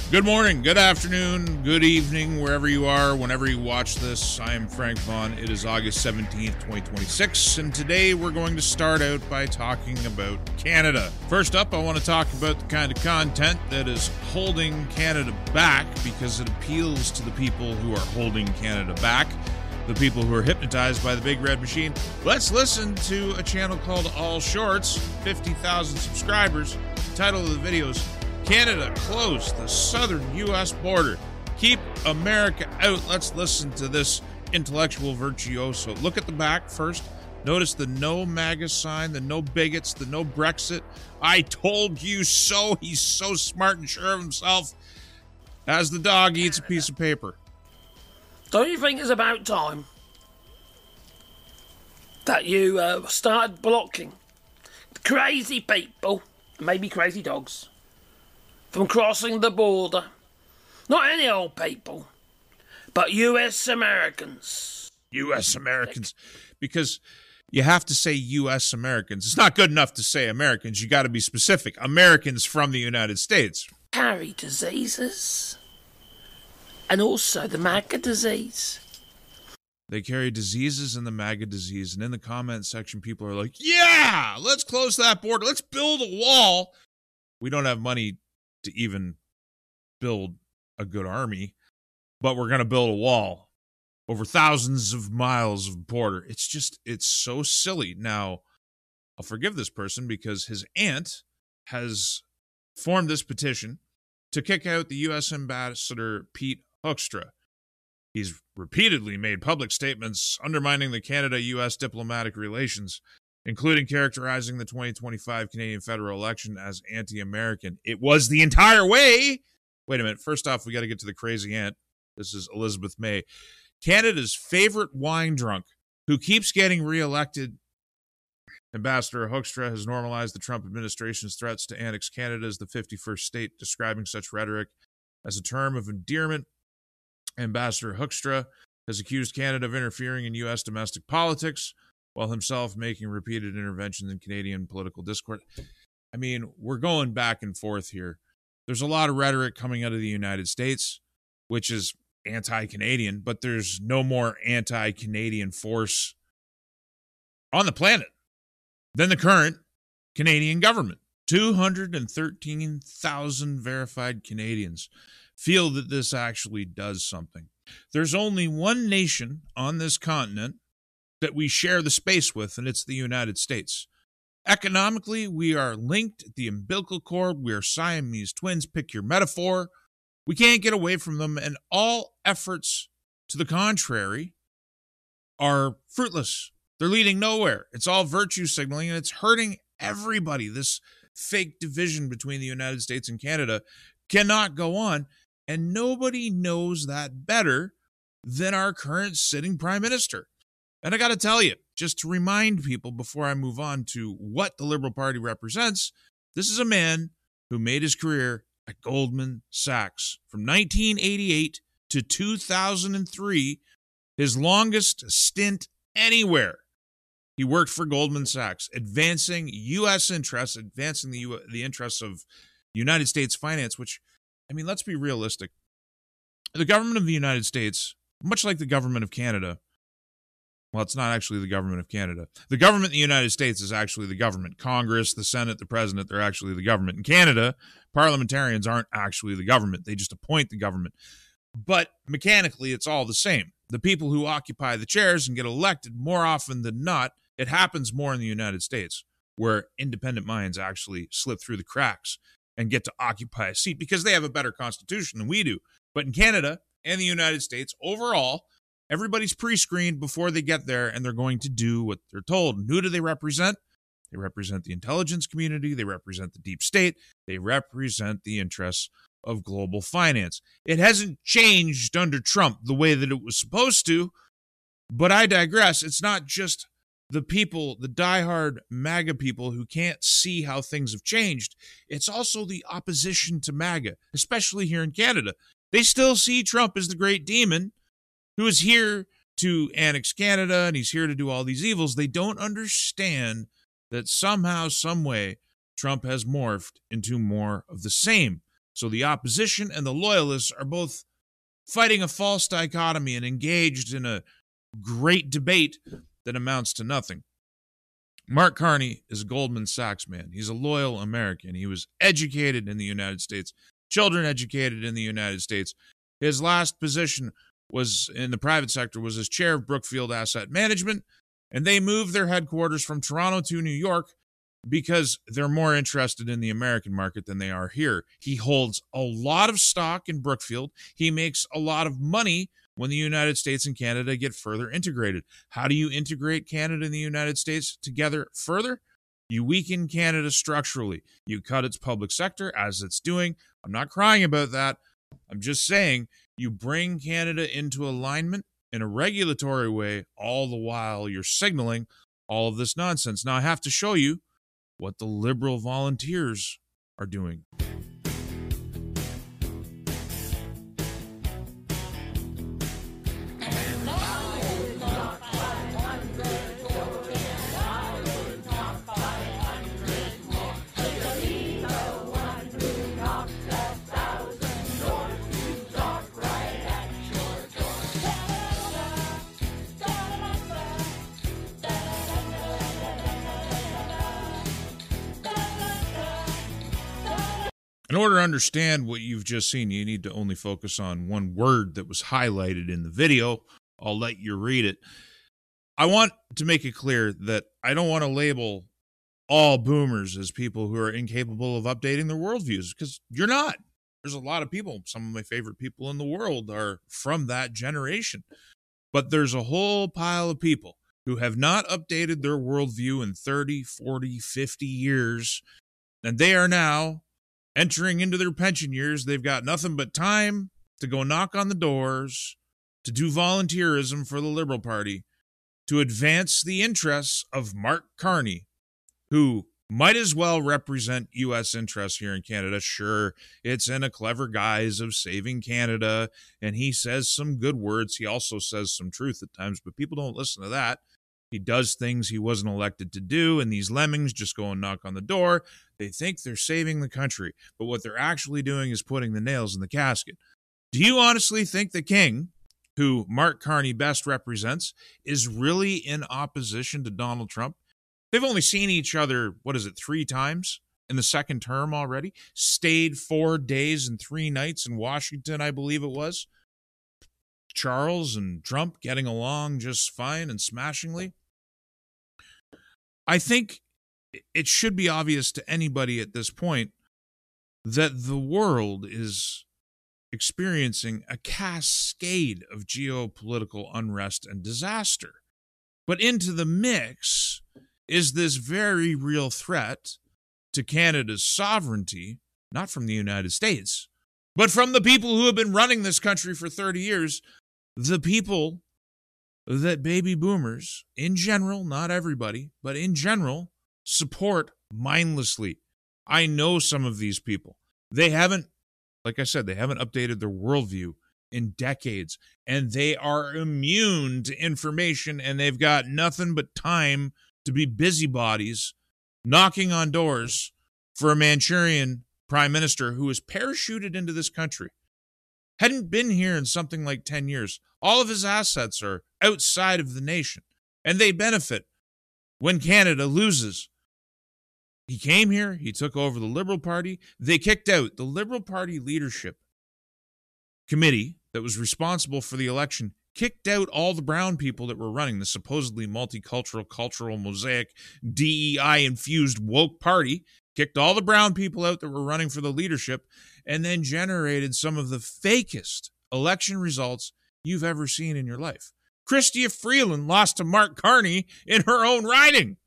Good morning, good afternoon, good evening, wherever you are, whenever you watch this. I am Frank Vaughn. It is August 17th, 2026, and today we're going to start out by talking about Canada. First up, I want to talk about the kind of content that is holding Canada back because it appeals to the people who are holding Canada back, the people who are hypnotized by the big red machine. Let's listen to a channel called All Shorts, 50,000 subscribers. The title of the video is Canada closed the southern U.S. border. Keep America out. Let's listen to this intellectual virtuoso. Look at the back first. Notice the no MAGA sign, the no bigots, the no Brexit. I told you so. He's so smart and sure of himself. As the dog eats a piece of paper. Don't you think it's about time that you started blocking crazy people, maybe crazy dogs, from crossing the border? Not any old people, but U.S. Americans. U.S. Americans. Because you have to say U.S. Americans. It's not good enough to say Americans. You got to be specific. Americans from the United States. Carry diseases. And also the MAGA disease. They carry diseases and the MAGA disease. And in the comment section, people are like, yeah, let's close that border. Let's build a wall. We don't have money to even build a good army, but we're going to build a wall over thousands of miles of border. It's so silly. Now, I'll forgive this person because his aunt has formed this petition to kick out the U.S. Ambassador Pete Hoekstra. He's repeatedly made public statements undermining the Canada-U.S. diplomatic relations, including characterizing the 2025 Canadian federal election as anti-American. It was the entire way. Wait a minute. First off, we got to get to the crazy aunt. This is Elizabeth May, Canada's favorite wine drunk, who keeps getting reelected. Ambassador Hoekstra has normalized the Trump administration's threats to annex Canada as the 51st state, describing such rhetoric as a term of endearment. Ambassador Hoekstra has accused Canada of interfering in U.S. domestic politics, while himself making repeated interventions in Canadian political discourse. I mean, we're going back and forth here. There's a lot of rhetoric coming out of the United States, which is anti-Canadian, but there's no more anti-Canadian force on the planet than the current Canadian government. 213,000 verified Canadians feel that this actually does something. There's only one nation on this continent that we share the space with, and it's the United States. Economically, we are linked at the umbilical cord. We are Siamese twins. Pick your metaphor. We can't get away from them, and all efforts to the contrary are fruitless. They're leading nowhere. It's all virtue signaling, and it's hurting everybody. This fake division between the United States and Canada cannot go on, and nobody knows that better than our current sitting prime minister. And I got to tell you, just to remind people before I move on to what the Liberal Party represents, this is a man who made his career at Goldman Sachs. From 1988 to 2003, his longest stint anywhere. He worked for Goldman Sachs, advancing U.S. interests, advancing the interests of United States finance, which, I mean, let's be realistic. The government of the United States, much like the government of Canada, well, it's not actually the government of Canada. The government in the United States is actually the government. Congress, the Senate, the president, they're actually the government. In Canada, parliamentarians aren't actually the government. They just appoint the government. But mechanically, it's all the same. The people who occupy the chairs and get elected more often than not, it happens more in the United States, where independent minds actually slip through the cracks and get to occupy a seat because they have a better constitution than we do. But in Canada and the United States, overall, everybody's pre-screened before they get there, and they're going to do what they're told. And who do they represent? They represent the intelligence community. They represent the deep state. They represent the interests of global finance. It hasn't changed under Trump the way that it was supposed to, but I digress. It's not just the people, the diehard MAGA people who can't see how things have changed. It's also the opposition to MAGA, especially here in Canada. They still see Trump as the great demon who is here to annex Canada, and he's here to do all these evils. They don't understand that somehow, some way, Trump has morphed into more of the same. So the opposition and the loyalists are both fighting a false dichotomy and engaged in a great debate that amounts to nothing. Mark Carney is a Goldman Sachs man. He's a loyal American. He was educated in the United States, children educated in the United States. His last position was in the private sector, was as chair of Brookfield Asset Management, and they moved their headquarters from Toronto to New York because they're more interested in the American market than they are here. He holds a lot of stock in Brookfield. He makes a lot of money when the United States and Canada get further integrated. How do you integrate Canada and the United States together further? You weaken Canada structurally. You cut its public sector, as it's doing. I'm not crying about that. I'm just saying you bring Canada into alignment in a regulatory way, all the while you're signaling all of this nonsense. Now, I have to show you what the Liberal volunteers are doing. In order to understand what you've just seen, you need to only focus on one word that was highlighted in the video. I'll let you read it. I want to make it clear that I don't want to label all boomers as people who are incapable of updating their worldviews, because you're not. There's a lot of people, some of my favorite people in the world are from that generation. But there's a whole pile of people who have not updated their worldview in 30, 40, 50 years, and they are now entering into their pension years. They've got nothing but time to go knock on the doors, to do volunteerism for the Liberal Party, to advance the interests of Mark Carney, who might as well represent U.S. interests here in Canada. Sure, it's in a clever guise of saving Canada, and he says some good words. He also says some truth at times, but people don't listen to that. He does things he wasn't elected to do, and these lemmings just go and knock on the door. They think they're saving the country, but what they're actually doing is putting the nails in the casket. Do you honestly think the king, who Mark Carney best represents, is really in opposition to Donald Trump? They've only seen each other, 3 times in the second term already? Stayed 4 days and 3 nights in Washington, I believe it was. Charles and Trump getting along just fine and smashingly. I think it should be obvious to anybody at this point that the world is experiencing a cascade of geopolitical unrest and disaster. But into the mix is this very real threat to Canada's sovereignty, not from the United States, but from the people who have been running this country for 30 years, the people that baby boomers, in general, not everybody, but in general, support mindlessly. I know some of these people. They haven't, like I said, they haven't updated their worldview in decades, and they are immune to information, and they've got nothing but time to be busybodies knocking on doors for a Manchurian prime minister who was parachuted into this country. Hadn't been here in something like 10 years. All of his assets are outside of the nation, and they benefit when Canada loses. He came here, he took over the Liberal Party. They kicked out the Liberal Party leadership committee that was responsible for the election, kicked out all the brown people that were running the supposedly multicultural, cultural, mosaic, DEI-infused woke party, kicked all the brown people out that were running for the leadership, and then generated some of the fakest election results you've ever seen in your life. Chrystia Freeland lost to Mark Carney in her own riding,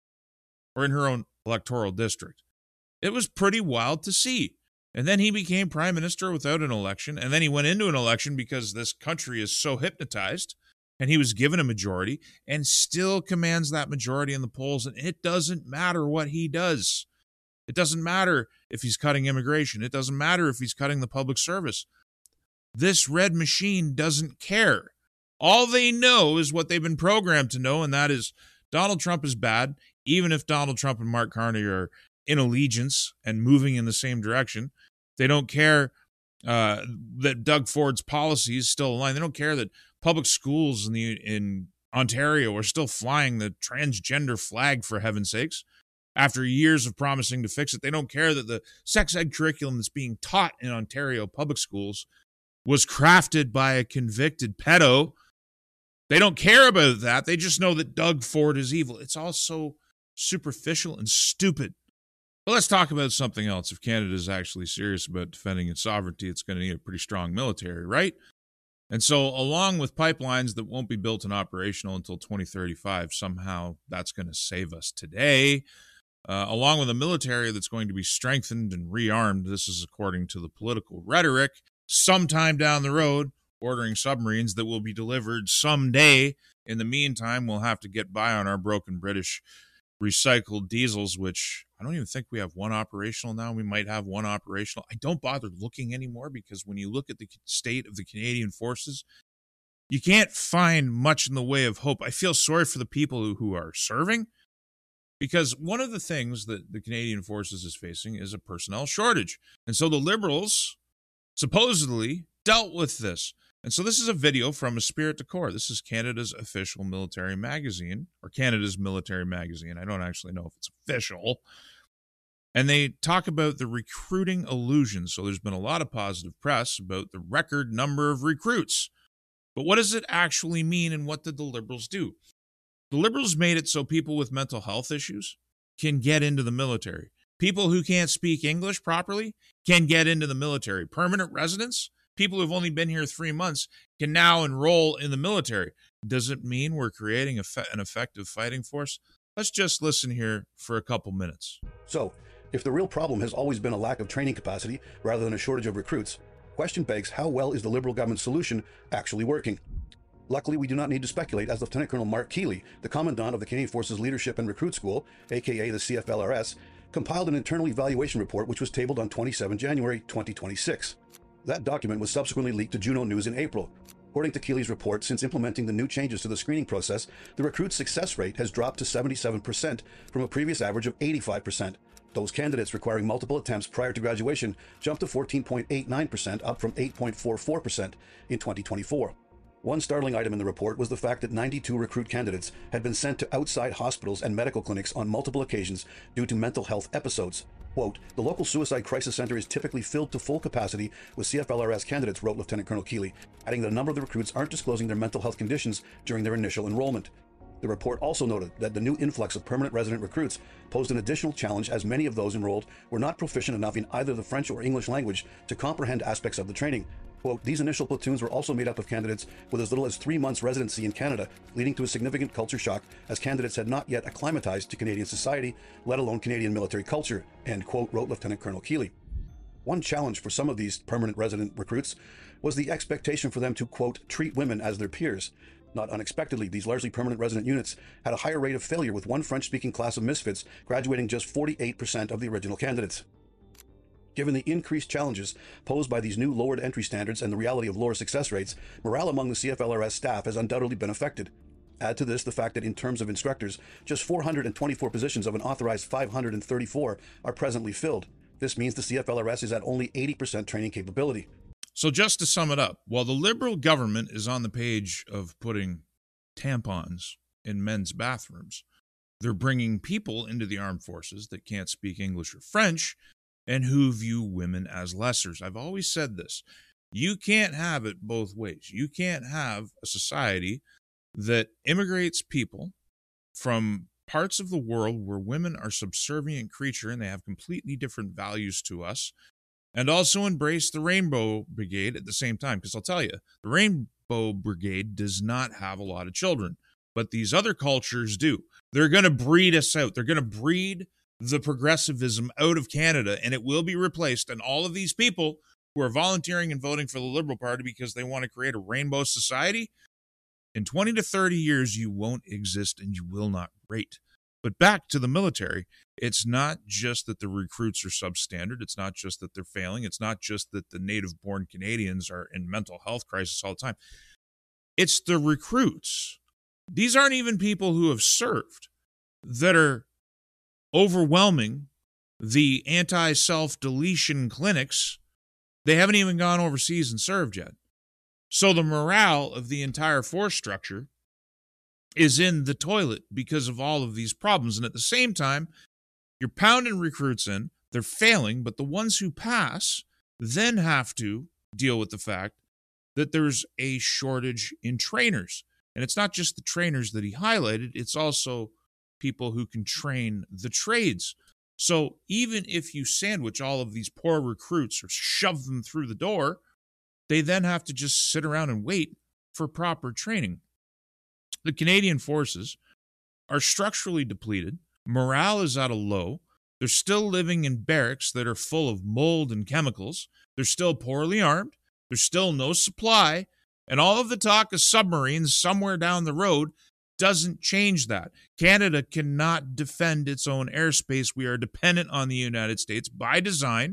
or in her own electoral district. It was pretty wild to see. And then he became prime minister without an election, and then he went into an election because this country is so hypnotized, and he was given a majority, and still commands that majority in the polls, and it doesn't matter what he does. It doesn't matter if he's cutting immigration. It doesn't matter if he's cutting the public service. This red machine doesn't care. All they know is what they've been programmed to know, and that is Donald Trump is bad, even if Donald Trump and Mark Carney are in allegiance and moving in the same direction. They don't care that Doug Ford's policy is still aligned. They don't care that public schools in Ontario are still flying the transgender flag, for heaven's sakes, after years of promising to fix it. They don't care that the sex ed curriculum that's being taught in Ontario public schools was crafted by a convicted pedo. They don't care about that. They just know that Doug Ford is evil. It's all so superficial and stupid. But let's talk about something else. If Canada is actually serious about defending its sovereignty, it's going to need a pretty strong military, right? And so along with pipelines that won't be built and operational until 2035, somehow that's going to save us today, along with a military that's going to be strengthened and rearmed. This is according to the political rhetoric. Sometime down the road, ordering submarines that will be delivered someday. In the meantime, we'll have to get by on our broken British recycled diesels, which I don't even think we have one operational now. We might have one operational. I don't bother looking anymore because when you look at the state of the Canadian forces, you can't find much in the way of hope. I feel sorry for the people who are serving, because one of the things that the Canadian forces is facing is a personnel shortage. And so the Liberals supposedly dealt with this. And so this is a video from Esprit de Corps. This is Canada's official military magazine, or Canada's military magazine. I don't actually know if it's official. And they talk about the recruiting illusion. So there's been a lot of positive press about the record number of recruits. But what does it actually mean, and what did the Liberals do? The Liberals made it so people with mental health issues can get into the military. People who can't speak English properly can get into the military. Permanent residents, people who've only been here 3 months, can now enroll in the military. Does it mean we're creating an effective fighting force? Let's just listen here for a couple minutes. So, if the real problem has always been a lack of training capacity rather than a shortage of recruits, question begs, how well is the Liberal government's solution actually working? Luckily, we do not need to speculate, as Lieutenant Colonel Mark Keeley, the Commandant of the Canadian Forces Leadership and Recruit School, aka the CFLRS, compiled an internal evaluation report which was tabled on 27 January 2026. That document was subsequently leaked to Juno News in April. According to Keeley's report, since implementing the new changes to the screening process, the recruit success rate has dropped to 77% from a previous average of 85%. Those candidates requiring multiple attempts prior to graduation jumped to 14.89%, up from 8.44% in 2024. One startling item in the report was the fact that 92 recruit candidates had been sent to outside hospitals and medical clinics on multiple occasions due to mental health episodes. Quote, "The local suicide crisis center is typically filled to full capacity with CFLRS candidates," wrote Lieutenant Colonel Keeley, adding that a number of the recruits aren't disclosing their mental health conditions during their initial enrollment. The report also noted that the new influx of permanent resident recruits posed an additional challenge, as many of those enrolled were not proficient enough in either the French or English language to comprehend aspects of the training. Quote, "These initial platoons were also made up of candidates with as little as 3 months residency in Canada, leading to a significant culture shock, as candidates had not yet acclimatized to Canadian society, let alone Canadian military culture," end quote, wrote Lieutenant Colonel Keeley. One challenge for some of these permanent resident recruits was the expectation for them to, quote, "treat women as their peers." Not unexpectedly, these largely permanent resident units had a higher rate of failure, with one French-speaking class of misfits graduating just 48% of the original candidates. Given the increased challenges posed by these new lowered entry standards and the reality of lower success rates, morale among the CFLRS staff has undoubtedly been affected. Add to this the fact that in terms of instructors, just 424 positions of an authorized 534 are presently filled. This means the CFLRS is at only 80% training capability. So just to sum it up, while the Liberal government is on the page of putting tampons in men's bathrooms, they're bringing people into the armed forces that can't speak English or French and who view women as lessers. I've always said this. You can't have it both ways. You can't have a society that immigrates people from parts of the world where women are subservient creature and they have completely different values to us, and also embrace the Rainbow Brigade at the same time. Because I'll tell you, the Rainbow Brigade does not have a lot of children, but these other cultures do. They're going to breed us out. They're going to breed the progressivism out of Canada, and it will be replaced. And all of these people who are volunteering and voting for the Liberal Party because they want to create a rainbow society, in 20 to 30 years, you won't exist and you will not rate. But back to the military, it's not just that the recruits are substandard. It's not just that they're failing. It's not just that the native-born Canadians are in mental health crisis all the time. It's the recruits. These aren't even people who have served that are overwhelming the anti-self-deletion clinics They haven't even gone overseas and served yet. So the morale of the entire force structure is in the toilet because of all of these problems. And at the same time, you're pounding recruits in, they're failing, but the ones who pass then have to deal with the fact that there's a shortage in trainers. And it's not just the trainers that he highlighted, it's also people who can train the trades. So even if you sandwich all of these poor recruits or shove them through the door, they then have to just sit around and wait for proper training. The Canadian forces are structurally depleted. Morale is at a low. They're still living in barracks that are full of mold and chemicals. They're still poorly armed. There's still no supply. And all of the talk of submarines somewhere down the road doesn't change that. Canada cannot defend its own airspace. We are dependent on the United States by design.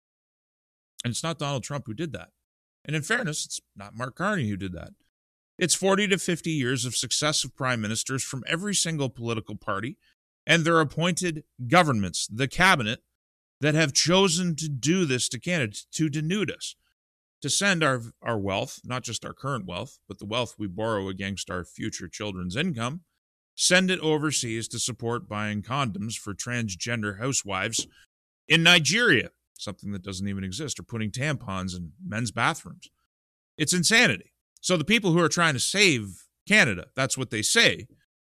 And it's not Donald Trump who did that. And in fairness, it's not Mark Carney who did that. It's 40 to 50 years of successive prime ministers from every single political party and their appointed governments, the cabinet, that have chosen to do this to Canada, to denude us, to send our wealth, not just our current wealth, but the wealth we borrow against our future children's income, send it overseas to support buying condoms for transgender housewives in Nigeria, something that doesn't even exist, or putting tampons in men's bathrooms. It's insanity. So the people who are trying to save Canada, that's what they say,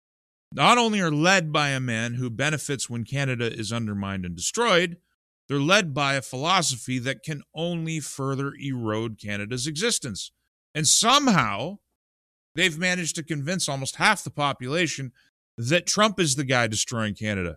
not only are led by a man who benefits when Canada is undermined and destroyed, they're led by a philosophy that can only further erode Canada's existence. And somehow, they've managed to convince almost half the population that Trump is the guy destroying Canada.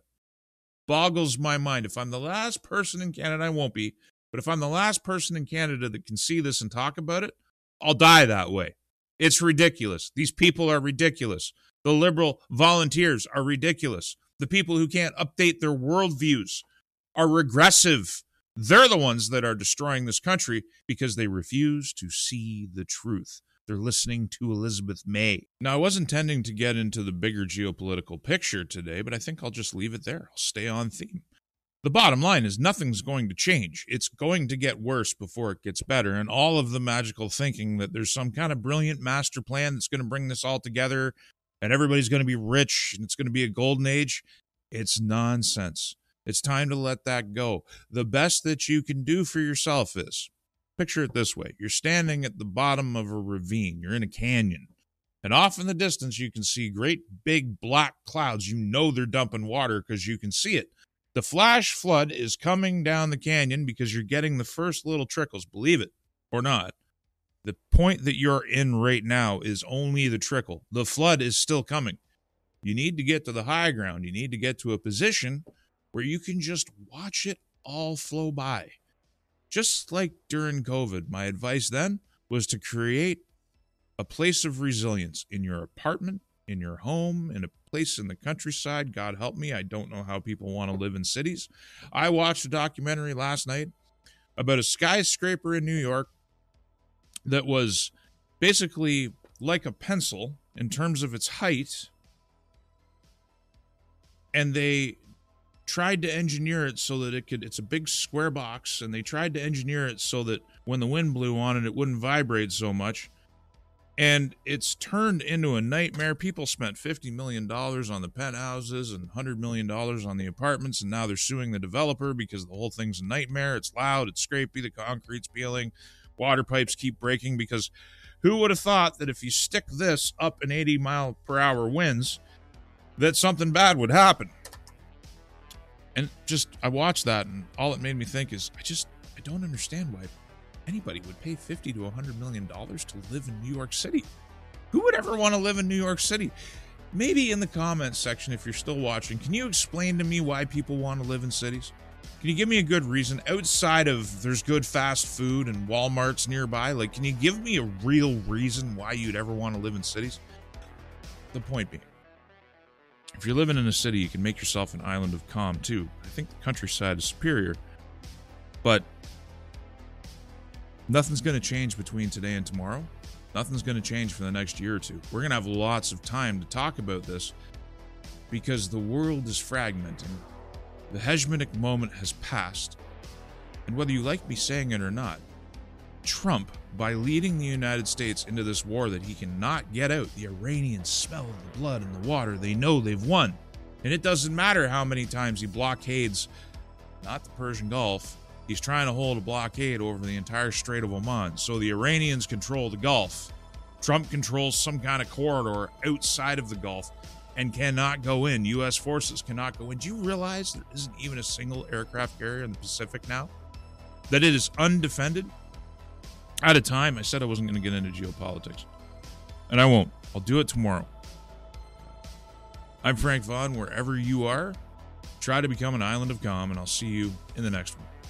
Boggles my mind. If I'm the last person in Canada, I won't be, but if I'm the last person in Canada that can see this and talk about it, I'll die that way. It's ridiculous. These people are ridiculous. The liberal volunteers are ridiculous. The people who can't update their worldviews are regressive. They're the ones that are destroying this country because they refuse to see the truth. They're listening to Elizabeth May. Now, I was intending to get into the bigger geopolitical picture today, but I think I'll just leave it there. I'll stay on theme. The bottom line is nothing's going to change. It's going to get worse before it gets better. And all of the magical thinking that there's some kind of brilliant master plan that's going to bring this all together and everybody's going to be rich and it's going to be a golden age, it's nonsense. It's time to let that go. The best that you can do for yourself is, picture it this way. You're standing at the bottom of a ravine. You're in a canyon. And off in the distance, you can see great big black clouds. You know they're dumping water because you can see it. The flash flood is coming down the canyon because you're getting the first little trickles, believe it or not. The point that you're in right now is only the trickle. The flood is still coming. You need to get to the high ground. You need to get to a position where you can just watch it all flow by. Just like during COVID, my advice then was to create a place of resilience in your apartment, in your home, in a place in the countryside. God help me, I don't know how people want to live in cities. I watched a documentary last night about a skyscraper in New York that was basically like a pencil in terms of its height, and they tried to engineer it so that it's a big square box, and they tried to engineer it so that when the wind blew on it, it wouldn't vibrate so much. And it's turned into a nightmare. People spent $50 million on the penthouses and $100 million on the apartments, and now they're suing the developer because the whole thing's a nightmare. It's loud, it's scrapey, the concrete's peeling, water pipes keep breaking, because who would have thought that if you stick this up in 80-mile-per-hour winds, that something bad would happen? And I watched that, and all it made me think is, I don't understand why anybody would pay $50 to $100 million to live in New York City. Who would ever want to live in New York City? Maybe in the comments section, if you're still watching, can you explain to me why people want to live in cities? Can you give me a good reason outside of there's good fast food and Walmart's nearby? Like, can you give me a real reason why you'd ever want to live in cities? The point being, if you're living in a city, you can make yourself an island of calm too. I think the countryside is superior, but nothing's going to change between today and tomorrow. Nothing's going to change for the next year or two. We're going to have lots of time to talk about this because the world is fragmenting. The hegemonic moment has passed. And whether you like me saying it or not, Trump, by leading the United States into this war that he cannot get out, the Iranians smell the blood in the water. They know they've won. And it doesn't matter how many times he blockades, not the Persian Gulf, he's trying to hold a blockade over the entire Strait of Oman. So the Iranians control the Gulf. Trump controls some kind of corridor outside of the Gulf and cannot go in. U.S. forces cannot go in. Do you realize there isn't even a single aircraft carrier in the Pacific now? That it is undefended? At a time, I said I wasn't going to get into geopolitics. And I won't. I'll do it tomorrow. I'm Frank Vaughn. Wherever you are, try to become an island of calm, and I'll see you in the next one.